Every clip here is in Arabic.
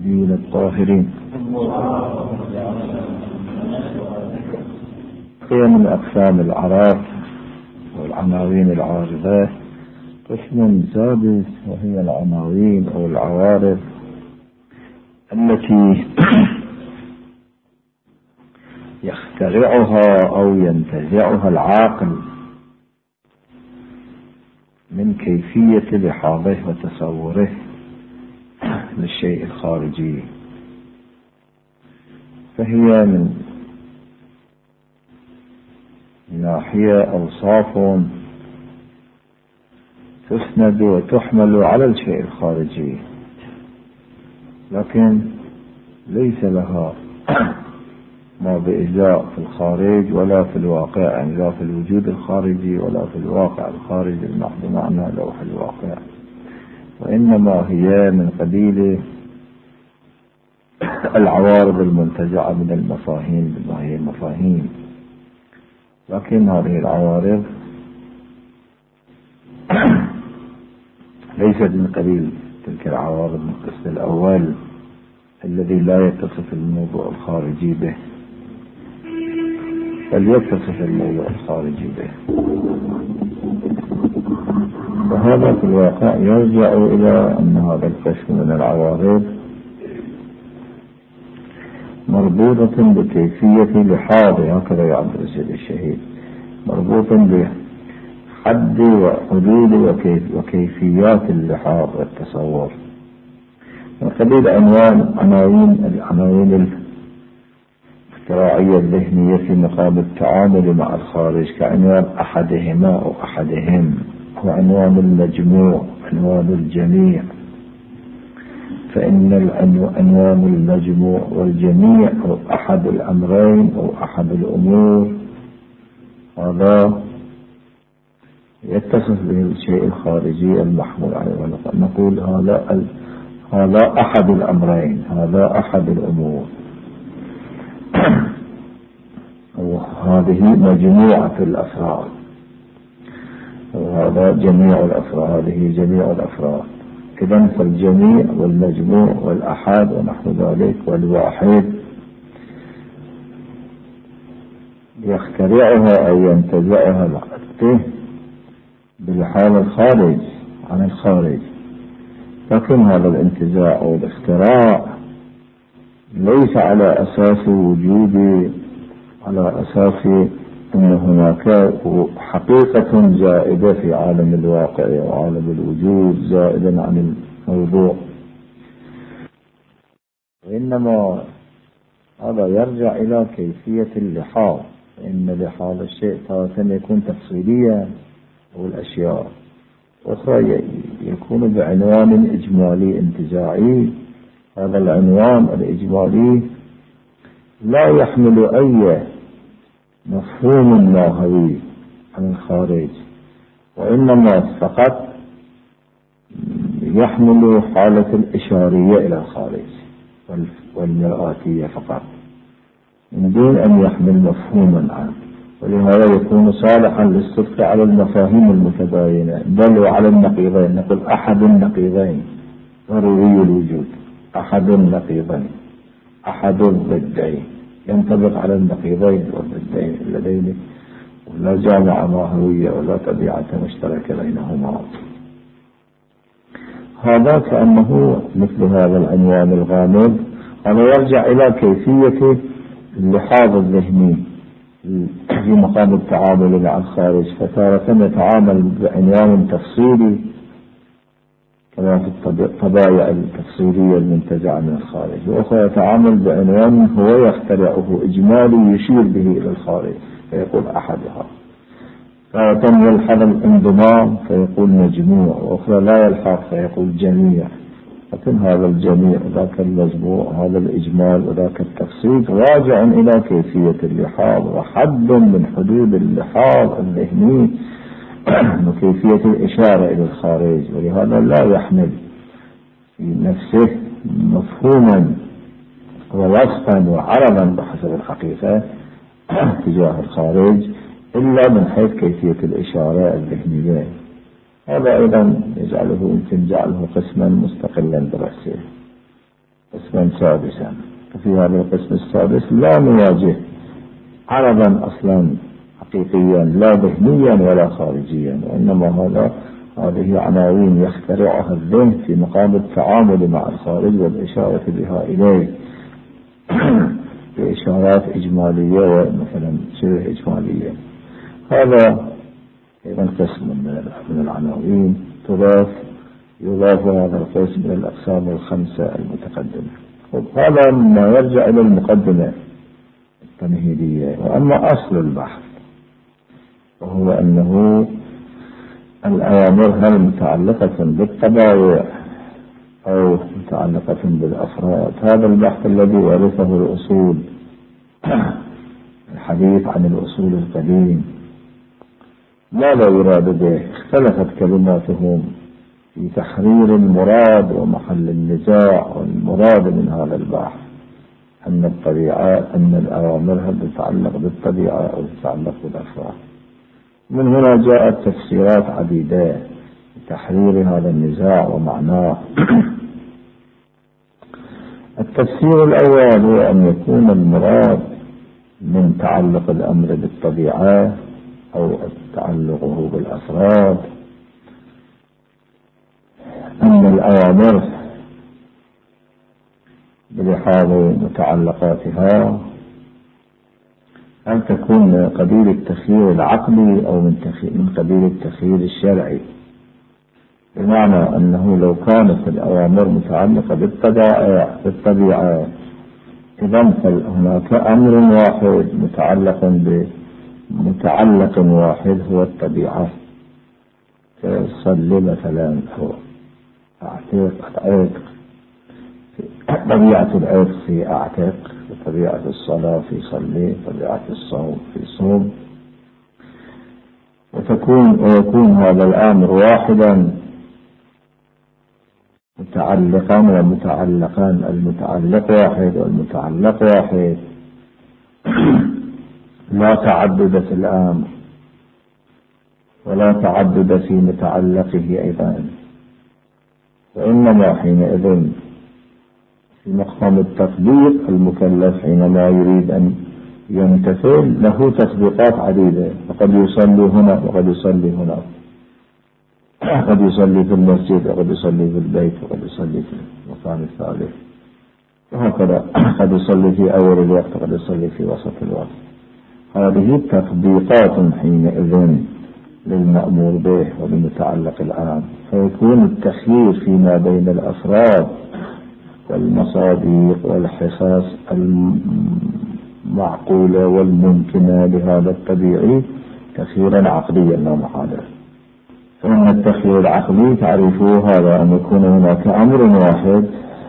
الطيبين الطاهرين. هي من أقسام الأعراف والعناوين العارضة قسم سادس، وهي العناوين أو العوارض التي يخترعها أو ينتزعها العاقل من كيفية لحاظه وتصوره للشيء الخارجي. فهي من ناحية أوصاف تسند وتحمل على الشيء الخارجي، لكن ليس لها ما بإجزاء في الخارج ولا في الواقع، يعني لا في الوجود الخارجي ولا في الواقع الخارجي المحض معنى لوح الواقع، وإنما هي من قبيل العوارض المنتزعة من المفاهيم بما هي المفاهيم. لكن هذه العوارض ليست من قبيل تلك العوارض من القسم الأول الذي لا يتصف الموضوع الخارجي به، بل يتصف الموضوع الخارجي به. وهذا في الواقع يرجع إلى أن هذا القسم من العوارض مربوطة بكيفية لحاظ، هكذا يعبر السيد الشهيد، مربوط بحد وحدود وكيفيات اللحاظ والتصور، من قبيل عناوين الاختراعية الذهنية في مقام التعامل مع الخارج، كعنوان أحدهما أو أحدهم، وعنوان المجموع، عنوان الجميع. فإن عنوان المجموع والجميع أو أحد الأمرين أو أحد الأمور هذا يتصف به الشيء الخارجي المحمول عليه، نقول هذا أحد الأمرين، هذا أحد الأمور، وهذه مجموعة الأفراد، وهذا جميع الأفراد، هذه جميع الأفراد. إذن فالجميع والمجموع والأحد ونحو ذلك والواحد يخترعها أو ينتزعها العقل بالحال الخارج عن الخارج. لكن هذا الانتزاع أو الاختراع ليس على أساس وجود، على أساس أن هناك حقيقة زائدة في عالم الواقع وعالم الوجود زائدا عن الموضوع، وإنما هذا يرجع إلى كيفية اللحاظ. إن لحاظ الشيء تارة يكون تفصيليا، والأشياء أخرى يكون بعنوان إجمالي انتزاعي. هذا العنوان الإجمالي لا يحمل أي مفهوم ماهوي عن الخارج، وإنما فقط يحمل حالة الإشارية إلى الخارج والمرآتية فقط، من دون أن يحمل مفهوما عنه. ولهذا يكون صالحا للصدق على المفاهيم المتباينة، بل وعلى النقيضين. نقول أحد النقيضين ضروري الوجود، أحد النقيضين، أحد الضدين، ينطبق على النقيضين والضدين اللذين لا جامعة ماهوية ولا طبيعة مشتركة بينهما. هذا كأنه مثل هذا العنوان الغامض، هذا يرجع إلى كيفية اللحاظ الذهني في مقام التعامل مع الخارج. فتارة يتعامل بعنوان تفصيلي كما في الطبائع التفصيلية المنتزعة من الخارج، وأخرى يتعامل بعنوان هو يخترعه إجمالي يشير به إلى الخارج فيقول أحدها. تارة يلحظ الانضمام فيقول مجموع، وأخرى لا يلحظ فيقول جميع. لكن هذا الجميع ذاك المجموع، هذا الإجمال وذاك التفصيل راجع إلى كيفية اللحاظ وحد من حدود اللحاظ الذهني وكيفية الإشارة إلى الخارج. ولهذا لا يحمل في نفسه مفهوما ووصفا وعرضا بحسب الحقيقة تجاه الخارج إلا من حيث كيفية الإشارة الذهنية. هذا أيضا يمكن جعله قسما مستقلا برأسه، قسما قسما سادسا. وفي هذا القسم السادس لا نواجه عرضا أصلا حقيقيا لا ذهنيا ولا خارجيا، وإنما هذه عناوين يخترعها الذهن في مقام التعامل مع الخارج والإشارة بها إليه بإشارات إجمالية ومثلا شبه إجمالية. هذا أيضا قسم من العناوين يضاف هذا القسم إلى الأقسام الخمسة المتقدمة. هذا ما يرجع إلى المقدمة التمهيدية. وأما أصل البحث وهو أنه الأوامر هل متعلقة بالطبائع أو متعلقة بالأفراد. هذا البحث الذي ورثه الأصول، الحديث عن الأصول القديم، ماذا يراد به؟ اختلفت كلماتهم في تحرير المراد ومحل النزاع. والمراد من هذا البحث أن الأوامر هل تتعلق بالطبيعة أو تتعلق بالأفراد. من هنا جاءت تفسيرات عديدة لتحرير هذا النزاع ومعناه. التفسير الأول هو أن يكون المراد من تعلق الأمر بالطبيعة أو تعلقه بالأفراد أن الأوامر بلحاظ متعلقاتها أن تكون من قبيل التخيير العقلي أو من قبيل التخيير الشرعي، بمعنى أنه لو كانت الأوامر متعلقة بالطبيعة إذن هناك أمر واحد متعلق واحد هو الطبيعة. صلي مثلا أو أعتق، طبيعة العتق في أعتق، وطبيعة الصلاة في صلي، طبيعة الصوم في صوم، ويكون هذا الأمر واحدا متعلقا ومتعلقان. المتعلق واحد والمتعلق واحد، لا تعدد في الأمر ولا تعدد في متعلقه أيضا، وإنما حينئذ في مقام التطبيق المكلف حينما يريد أن يمتثل له تطبيقات عديدة، فقد يصلي هنا وقد يصلي هنا، قد يصلي في المسجد وقد يصلي في البيت وقد يصلي في المكان الثالث، وهكذا قد يصلي في أول الوقت وقد يصلي في وسط الوقت. هذه تطبيقات حينئذ للمأمور به وبمتعلق العام، فيكون التخيير فيما بين الأفراد والمصادق والحصص المعقولة والممكنة لهذا الطبيعي تخييرا عقليا لا محالة. فإن التخيير العقلي تعرفه هذا أن يكون هناك أمر واحد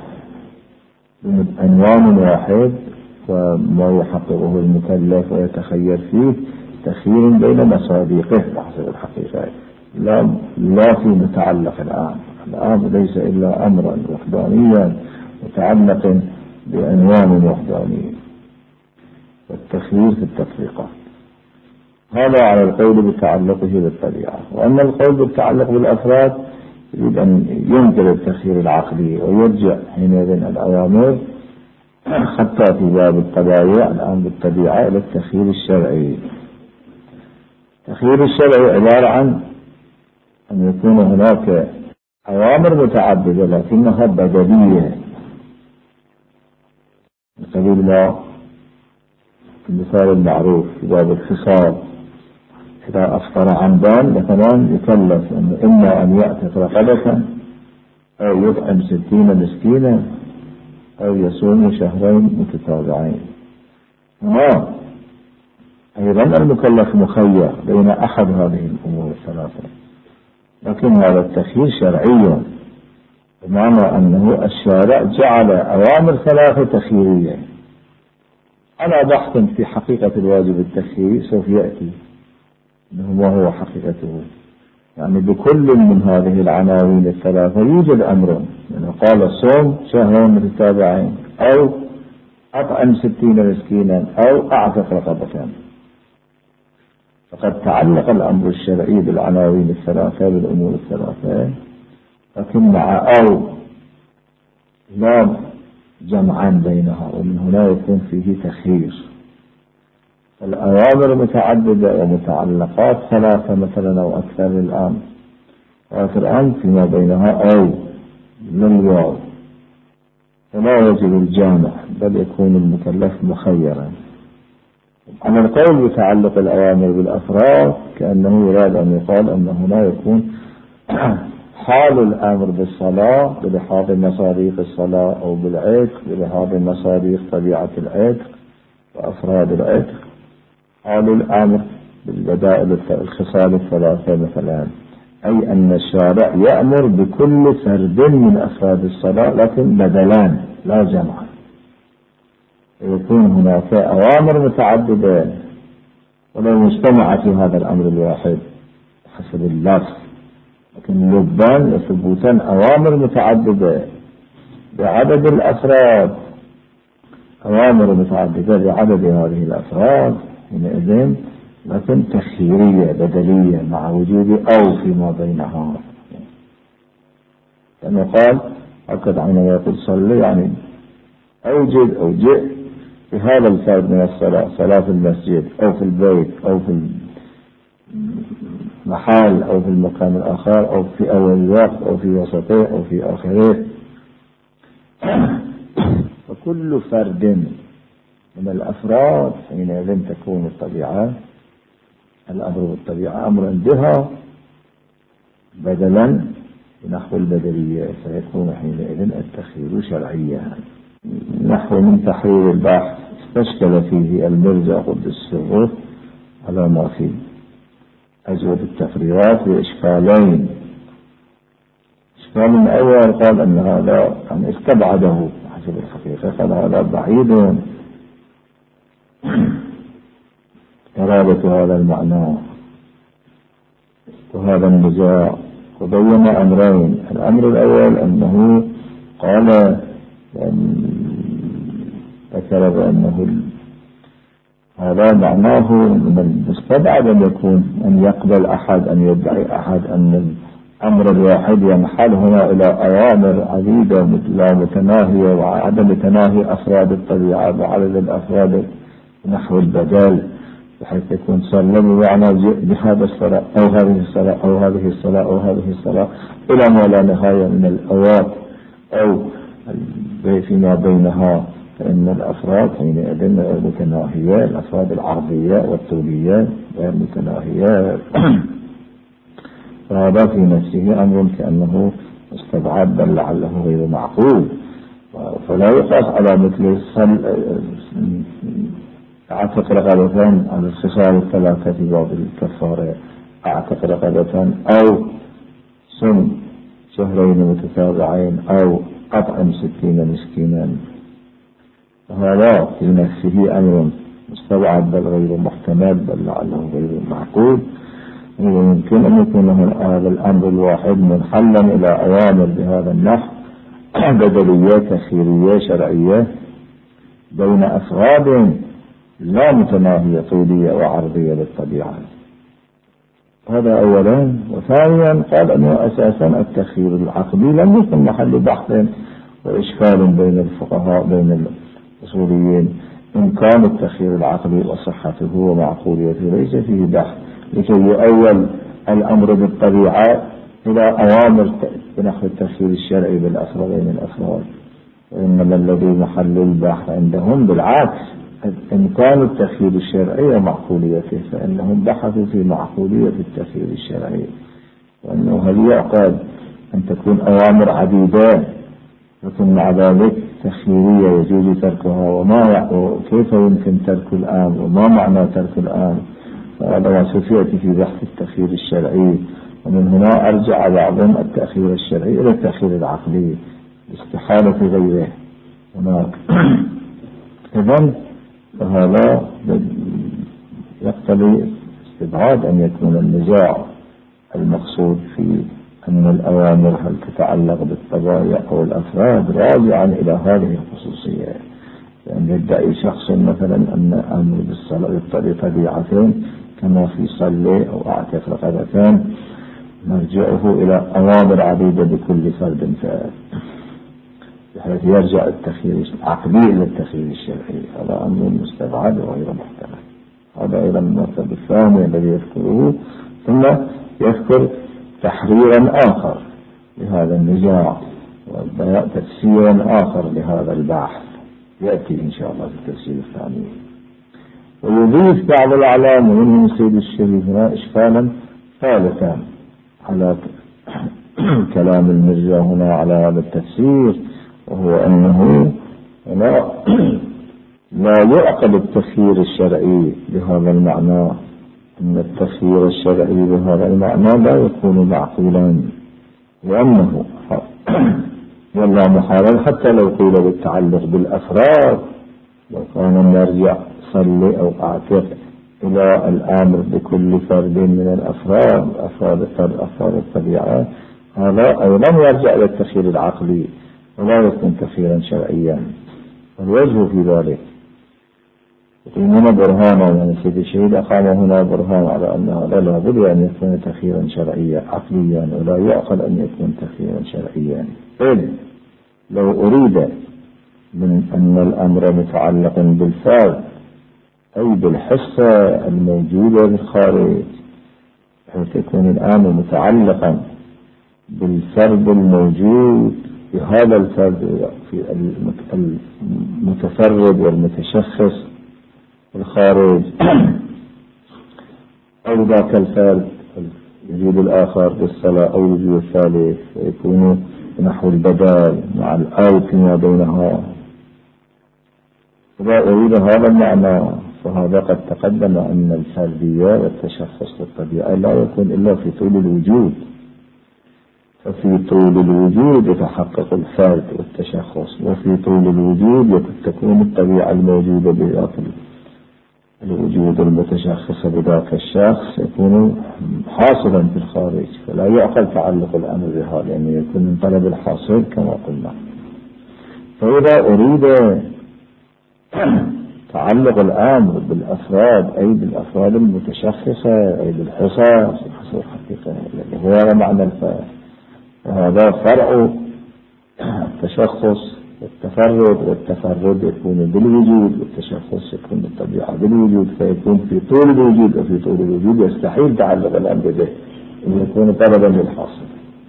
بعنوان واحد وما يحققه المكلف ويتخير فيه تخيير بين مصادقه بحسب الحقيقة، لا في متعلق الآن ليس إلا أمرا وحدانيا متعلق بعنوان وحداني، والتخيير في التطبيقات. هذا على القول بتعلقه بالطبيعة. وأما القول بالتعلق بالأفراد يريد أن ينكر التخيير العقلي ويرجع حينئذ الأوامر حتى في باب الطبائع الآن بالطبيعة إلى التخيير الشرعي. التخيير الشرعي عبارة عن أن يكون هناك أوامر متعددة لكنها بدلية، قبيل ما المثال المعروف في باب الخصال، إذا أفطر عمدان مثلا يكلف أنه إما أن يعتق رقبة أو يطعم 60 مسكينا أو يصوم شهرين متتابعين. أيضا المكلف مخير بين أحد هذه الأمور الثلاثة، لكن هذا التخيير شرعي، بمعنى أنه الشارع جعل أوامر ثلاثة تخييرية. على بحث في حقيقة الواجب التخييري سوف يأتي أنه ما هو حقيقته، يعني بكل من هذه العناوين الثلاثة يوجد أمر، يعني قال صوم شهرين متتابعين أو أطعم 60 مسكينا أو أعتق رقبة، فقد تعلق الأمر الشرعي بالعناوين الثلاثة بالأمور الثلاثة، لكن مع أو لا جمعا بينها، ومن هنا يكون فيه تخيير. الأوامر متعددة ومتعلقات ثلاثة مثلا أو أكثر الآن، الآن فيما بينها أو للواو، فلا يجب الجامع بل يكون المكلف مخيرا. على القول بتعلق الأوامر بالأفراد كأنه يراد أن يقال أن هنا يكون حال الأمر بالصلاة بلحاظ مصاريف الصلاة أو بالعتق بلحاظ مصاريف طبيعة العتق وأفراد العتق، حال الأمر بالبدائل الخصال الثلاثة مثلا، أي أن الشارع يأمر بكل فرد من أفراد الصلاة لكن بدلان لا جمعا، يكون هناك أوامر متعددة ولو اجتمع في هذا الأمر الواحد حسب اللفظ، لكن لبان وثبوتا أوامر متعددة بعدد الأفراد، أوامر متعددة بعدد هذه الأفراد حينئذ لكن تخييرية بدلية مع وجود أو فيما بينها. كما قال أكد عنا يقول صلي يعني أوجد أو جئ بهذا الفرد من الصلاة، صلاة في المسجد أو في البيت أو في المحل أو في المكان الآخر أو في أول الوقت أو في وسطه أو في آخره. فكل فرد من الأفراد حينئذ تكون الطبيعة الأمر بالطبيعة أمرا بها بدلا نحو البدلية، فيكون حينئذ التخيير شرعيا. نحو من تحرير البحث استشكل فيه المرجع قدس سره على ما فيه أجود التفريغات بإشكالين. إشكال الأول قال أن هذا يعني استبعده حسب الحقيقة، قال هذا بعيد إرادة هذا المعنى وهذا النزاع، وبين أمرين. الأمر الأول أنه قال ذكر بأنه هذا معناه من المستبعد أن يكون أن يقبل أحد أن يدعي أحد أن الأمر الواحد ينحل هنا إلى أوامر عديدة لا متناهية وعدم تناهي أفراد الطبيعة وعدد الأفراد نحو البدل، بحيث يكون صلى بمعنى بهذا الصلاة أو هذه الصلاة أو هذه الصلاة أو هذه الصلاة إلى ما لا نهاية من الأوقات أو فيما بينها، فإن الأفراد حينئذ متناهية، الأفراد العرضية والطولية غير متناهية. فهذا في نفسه أمر كأنه استبعاد بل لعله غير معقول، فلا يقاس على مثل أعتق رقبة على الخصال الثلاثة في باب الكفارة، أعتق رقبة أو صم شهرين متتابعين أو أطعم 60 مسكينا، فهذا في نفسه أمر مستبعد بل غير محتمل بل لعله غير معقول. ويمكن أن يكون هذا الأمر الواحد منحلا إلى أوامر بهذا النحو بدلية تخييرية شرعية بين أفراد لا متناهية طولية وعرضية للطبيعة. هذا أولا. وثانيا قال أنه أساسا التخيير العقلي لم يكن محل بحث وإشكال بين الفقهاء بين الأصوليين، إن كان التخيير العقلي وصحته ومعقوليته ليس فيه بحث لكي يؤول الأمر بالطبيعة إلى أوامر بنحو التخيير الشرعي بالأفرادين الأفراد، وإنما الذي محل البحث عندهم بالعكس إمكان التخيير الشرعي ومعقوليته، فإنهم بحثوا في معقولية التخيير الشرعي، وأنه هل يعقد أن تكون أوامر عديدة لكن مع ذلك تخييرية يجوز تركها، وكيف يمكن ترك الآن وما معنى ترك الآن، فهذا ما سيأتي في بحث التخيير الشرعي. ومن هنا أرجع بعضهم التأخير الشرعي إلى التأخير العقلي استحالة غيره هناك. إذن فهذا يقتضي استبعاد أن يكون النزاع المقصود في أن الأوامر هل تتعلق بالطبائع أو الأفراد راجعا إلى هذه الخصوصية، لأن يدعي شخص مثلا أن أمر بالصلاة بطبيعتين كما في صلي أو أعتق رقبتين مرجعه إلى أوامر عديدة بكل فرد فرد، بحيث يرجع التخيير العقلي إلى التخيير الشرعي. هذا أمر مستبعد وغير محتمل. هذا أيضا المرتبة الثانية الذي يذكره، ثم يذكر تحريرا آخر لهذا النزاع وتفسيرا آخر لهذا البحث يأتي إن شاء الله في التفسير الثاني. ويضيف بعض الأعلام ومنهم سيد الشريف هنا إشكالا ثالثا على كلام المرجع هنا على هذا التفسير، وهو أنه لا يعقل التخيير الشرعي بهذا المعنى، أن التخيير الشرعي بهذا المعنى لا يكون معقولا، لأنه والله محال حتى لو قيل بالتعلق بالأفراد، لو كان المرجع صلي أو أعتق إلى الأمر بكل فرد من الأفراد، أفراد الطبيعة، هذا أيضا يرجع إلى التخيير العقلي ولا يكون تخييرا شرعيا. والوجه في ذلك يقيمون برهانا، يعني سيد الشهيد أقام هنا برهان على أن هذا لا بد أن يكون تخييرا شرعيا عقليا، ولا يعقل أن يكون تخييرا شرعيا. لو أريد من أن الأمر متعلق بالفرد أي بالحصة الموجودة بالخارج، حيث يكون الأمر متعلقا بالفرد الموجود بهذا الفرد في المتفرد والمتشخص الخارج، أو ذاك الفرد الوجود الآخر بالصلاة أو الوجود الثالث، فيكون نحو البدل مع الأو فيما بينها. إذا أريد هذا المعنى فهذا قد تقدم أن الفردية والتشخص والطبيعة لا يكون إلا في طول الوجود، ففي طول الوجود يتحقق الفرد والتشخص، وفي طول الوجود تكون الطبيعة الموجودة بذات الوجود المتشخص بذاك الشخص يكون حاصلا في الخارج، فلا يعقل تعلق الأمر بها، لأنه يكون من طلب الحاصل كما قلنا. فإذا أريد تعلق الأمر بالأفراد أي بالأفراد المتشخصة أي بالحصص الحقيقة الذي هو معنى الفرد، وهذا فرع التشخص والتفرد، والتفرد يكون بالوجود والتشخص يكون بالطبيعة بالوجود، فيكون في طول الوجود، وفي طول الوجود يستحيل تعلق الأمر به أن يكون طلبا للحاصل.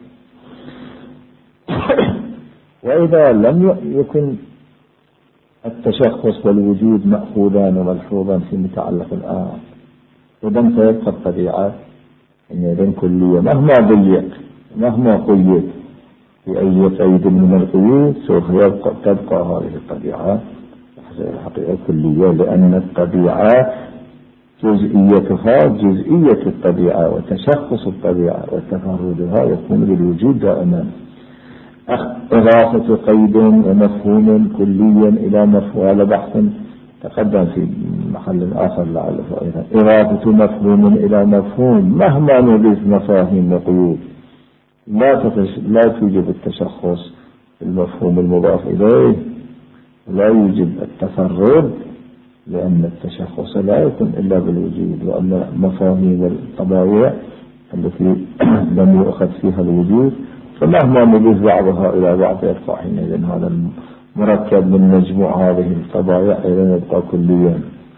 وإذا لم يكن التشخص والوجود مأخوذان وملحوظا في متعلق الآن، إذن فيبقى الطبيعة إذن كلية مهما ضيق مهما قيد في أي قيد من القيود، سوف تبقى هذه الطبيعة الحقيقة كلية، لأن الطبيعة جزئيتها جزئية الطبيعة، وتشخص الطبيعة وتفردها يكون بالوجود دائما. إضافة قيد ومفهوم كليا إلى مفهوم، هذا بحث تقدم في محل آخر لعله أيضا. إضافة مفهوم إلى مفهوم مهما نضيف مفاهيم وقيود لا توجب التشخص في المفهوم المضاف إليه، لا يوجب التفرد، لأن التشخص لا يكون إلا بالوجود، وأن مفاهيم الطبيعة التي لم يؤخذ فيها الوجود فمهما نضيف بعضها إلى بعض يبقى حينئذ هذا المركب من مجموع هذه الطبائع إذن يبقى كليا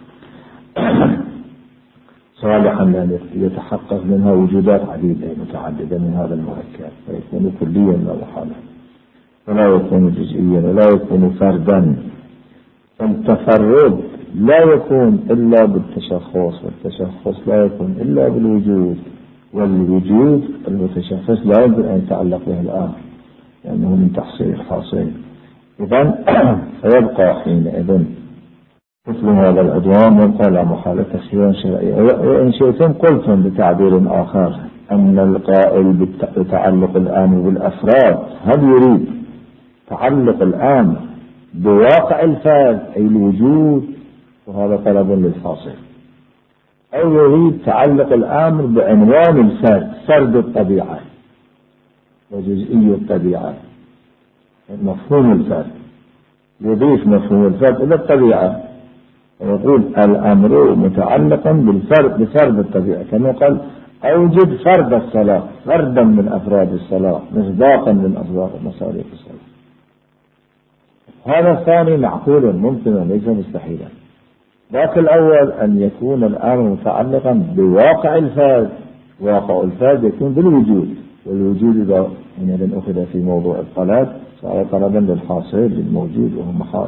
صالحا لأن يتحقق منها وجودات عديدة متعددة من هذا المركب، فيكون كليا لا محالة، ولا يكون جزئيا ولا يكون فردا. فالتفرد لا يكون إلا بالتشخص، والتشخص لا يكون إلا بالوجود، والوجود المتشخص لا يمكن أن يتعلق به الآخر لأنه من تحصيل الحاصل. إذن فيبقى حينئذ مثل هذا العدوان يبقى لا محالة تخييرا شرعيا. وإن شئتم قلتم بتعبير آخر أن القائل بتعلق الآمر بالأفراد هل يريد تعلق الآمر بواقع الفرد أي الوجود، وهذا طلب للحاصل، أو يريد تعلق الآمر بعنوان الفرد، فرد الطبيعة وجزئي الطبيعة، مفهوم الفرد، يضيف مفهوم الفرد إلى الطبيعة ويقول الأمر متعلقا بفرد الطبيعة، كما قال أوجد فرد الصلاة، فردا من أفراد الصلاة، مصداقا من أصداق مصاريف الصلاة. هذا الثاني معقول ممكن وليس مستحيلا. ذاك الأول أن يكون الأمر متعلقا بواقع الفرد، واقع الفرد يكون بالوجود، والوجود إذا أخذ في موضوع الطلب صار طلبا للحاصل للموجود وهو محال.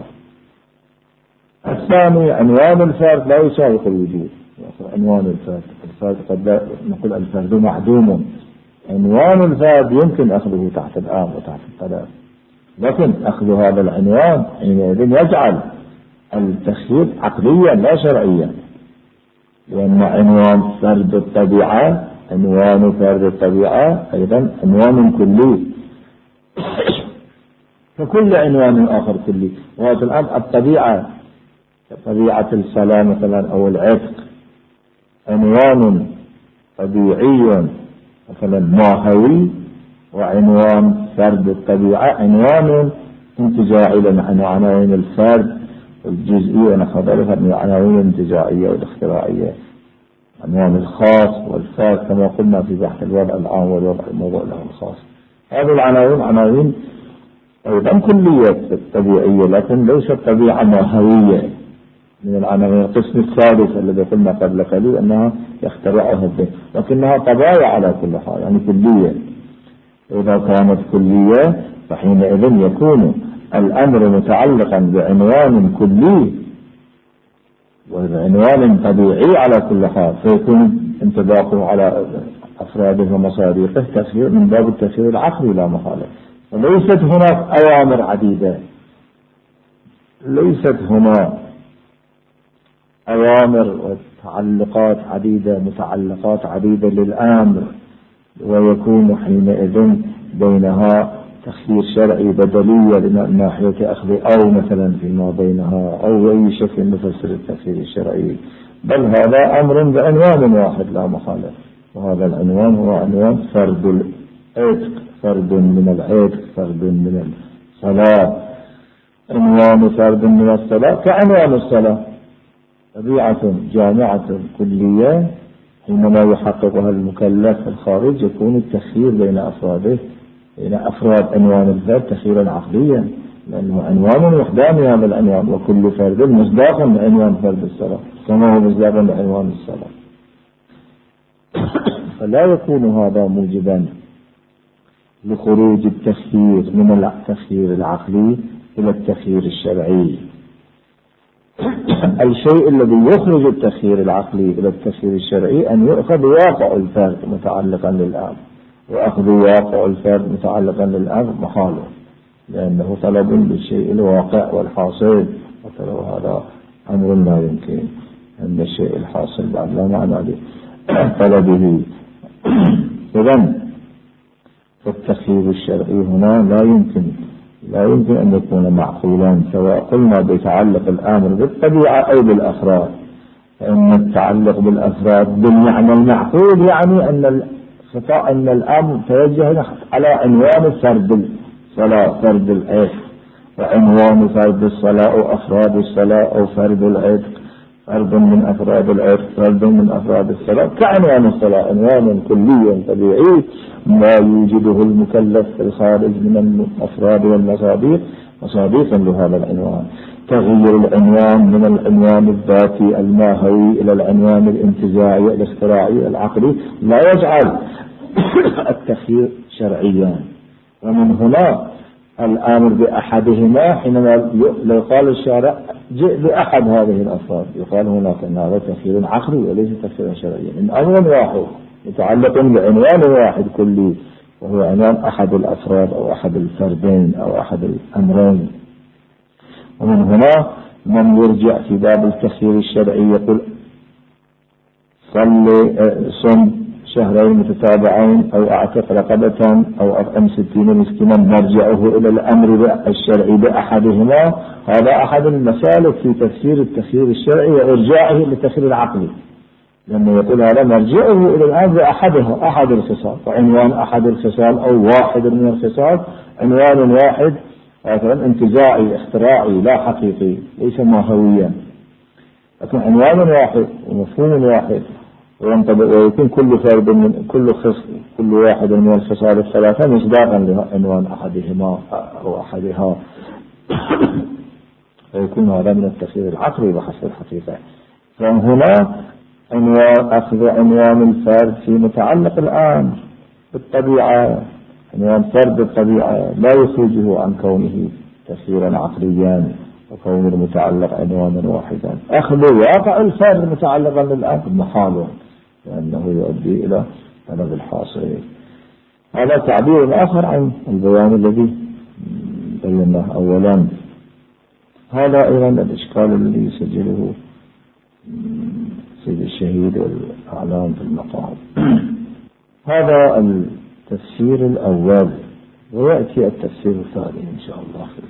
الثاني عنوان الفرد لا يساوق الوجود، عنوان الفرد قد لا نقول الفرد معدوم، عنوان الفرد يمكن أخذه تحت الآن وتحت الطلب، لكن أخذ هذا العنوان حينئذ يجعل التخيير عقليا لا شرعيا، لأن عنوان فرد الطبيعة، عنوان فرد الطبيعة أيضا عنوان كلي فكل عنوان آخر كلي. وهذا الآن الطبيعة طبيعة الصلاة مثلا أو العتق عنوان طبيعي مثلا ماهوي، وعنوان فرد الطبيعة عنوان انتزاعي لأن عناوين الفرد والجزئية ونحو ذلك من العناوين الانتزاعية والاختراعية. عنوان الخاص والفرد كما قلنا في بحث الوضع العام والوضع الموضوع له الخاص. هذه العناوين عناوين أيضا كلية طبيعية لكن ليست طبيعة ماهوية من العناوين. القسم الثالث الذي قلنا قبل قليل أنها يخترعها الذهن، لكنها طبائع على كل حال يعني كلية. إذا كانت كلية فحينئذ يكون الأمر متعلقا بعنوان كلي وعنوان طبيعي على كل حال، فيكون انطباقه على أفراده ومصادقه تفسير من باب التفسير العقلي لا محالة. وليست هناك أوامر عديدة، ليست هنا أوامر وتعلقات عديدة متعلقات عديدة للأمر، ويكون حينئذ بينها تخيير شرعي بدلية من ناحية أخذ أو مثلا فيما بينها أو أي شكل نفسر التخيير الشرعي، بل هذا أمر بعنوان واحد لا محالة، وهذا العنوان هو عنوان فرد العتق، فرد من العتق، فرد من الصلاة. عنوان فرد من الصلاة كعنوان الصلاة طبيعة جامعة كلية، حينما يحققها المكلف الخارج يكون التخيير بين أفراده بين أفراد عنوان الفرد تخييرا عقليا، لأنه عنوان وحداني هذا العنوان، وكل فرد مصداقا لعنوان فرد الصلاة كما هو مصداقا لعنوان الصلاة. فلا يكون هذا موجبا لخروج التخيير من التخيير العقلي إلى التخيير الشرعي. الشيء الذي يخرج التخيير العقلي إلى التخيير الشرعي أن يؤخذ واقع الفرد متعلقا للأمر، وأخذ واقع الفرد متعلقا للأمر محاله، لأنه طلب للشيء الواقع والحاصل، وهذا أمر لا يمكن أن الشيء الحاصل بعد لا معنى لطلبه. إذن فالتخيير الشرعي هنا لا يمكن أن يكون معقولا، سواء قلنا بيتعلق الأمر بالطبيعة أو بالأفراد. فإن التعلق بالأفراد بالمعنى المعقول يعني أن الأمر توجه على عنوان فرد الصلاة فرد العتق، وعنوان فرد الصلاة أو أفراد الصلاة أو فرد العتق فرد من أفراد العتق فرد من أفراد الصلاة كعنوان الصلاة، عنوان كلي طبيعي ما يوجده المكلف في الخارج من الأفراد والمصادق مصادقا لهذا العنوان. تغيير العنوان من العنوان الذاتي الماهوي إلى العنوان الانتزاعي الاختراعي العقلي لا يجعل التخيير شرعيا. ومن هنا الأمر بأحدهما، حينما لو قال الشارع جئ بأحد هذه الأفراد يقال هناك أن هذا تخيير عقلي وليس تخيير شرعيا، من أمر واحد متعلق بعنوان واحد كلي وهو عنوان أحد الأفراد أو أحد الفردين أو أحد الأمرين. ومن هنا من يرجع في باب التخيير الشرعي يقول صم شهرين متتابعين أو أعتق رقبة أو أطعم 60 مسكينا، مرجعه إلى الأمر الشرعي بأحدهما. هذا أحد المسالك في تفسير التخيير الشرعي وإرجاعه للتخيير العقلي، لأنه يقول هذا مرجعه إلى الأمر أحد الخصال، وعنوان أحد الخصال أو واحد من الخصال عنوان واحد مثلا انتزاعي اختراعي لا حقيقي ليس ماهويا، لكن عنوان واحد ومفهوم واحد، ويكون كل فرد من كل واحد من الخصال الثلاثة مصداقا لعنوان أحدهما أو أحدها. فيكون هذا من التفسير العقلي بحسب الحقيقة. فهنا أخذ عنوان الفرد في متعلق الآن بالطبيعة، عنوان فرد بالطبيعة لا يخرجه عن كونه تفسيرا عقليا وكون المتعلق عنوانا واحدا. أخذ واقع الفرد متعلقا للأمر محال، لأنه يؤدي إلى طلب الحاصل. هذا تعبير آخر عن البيان الذي بيناه أولا. هذا أيضا الإشكال الذي يسجله سيد الشهيد والأعلام في المقام. هذا التفسير الأول، ويأتي التفسير الثاني إن شاء الله.